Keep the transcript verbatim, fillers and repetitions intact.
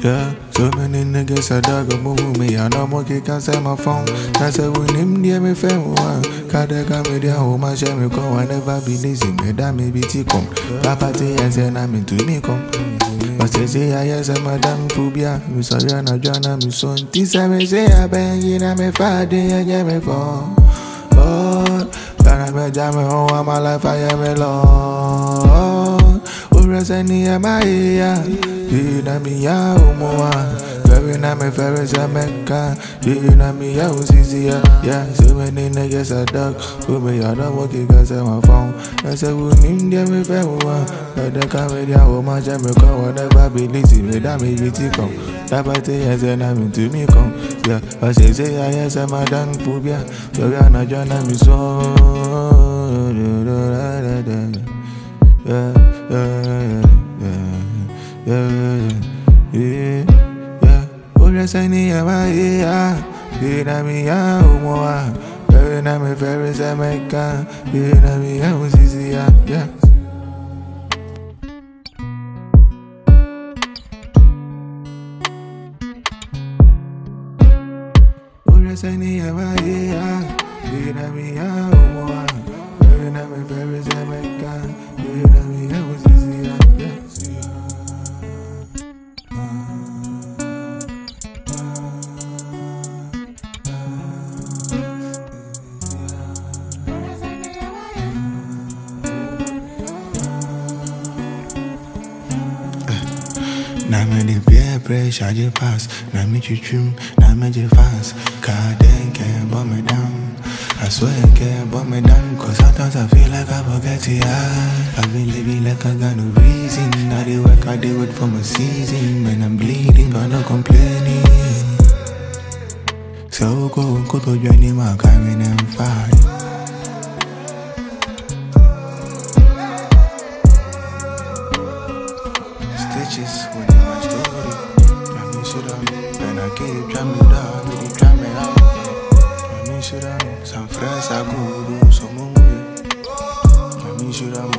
Yeah, so many niggas a dog a move me. I know monkey can say my phone. I say we name dear me fair one. Kada come dia home and share me come. I never be lazy, me that me be come. Papa say I say na me to me come. But say say I yes a madam phobia. Me sorry na Joanna me son. This I me say I bang in a me father and yeah me for. Oh, can I me jam me home all my life I am alone. Urasani am I here. You know me ya umoa, very na me very Jamaica. You know me ya uzizia, yeah. So many niggas a dog, who me ya don't work it 'cause I'm a phone. I say we need them me fair one. But the comedy I will match me come, whatever be lazy, me that me be come. That party I say na me to me come, yeah. I say say I yes I'm a damn phobia. So we are not Joanna me so, yeah, yeah, yeah. Yeah, yeah, yeah. Urasani am I here? You know me ya umoa, very na me very Jamaica. You know me ya uzizia, yeah. Urasani am I here? You know me ya umoa, very na me very Jamaica. You know me ya uzizia, yeah. Na me the peer pressure je pass. Na me chuchum, na me je fast. Car then can't bomb me down. I swear I can't bomb me down. Cause sometimes I feel like I forget it. I've been living like I got no reason. I do work, I do it for my season. When I'm bleeding, I'm not complaining. So go, go to join my coming and fight. Stitches within my story. I mean shit on when I keep trying me down, really try me out. I mean shit on some friends I go do some more. I mean shit on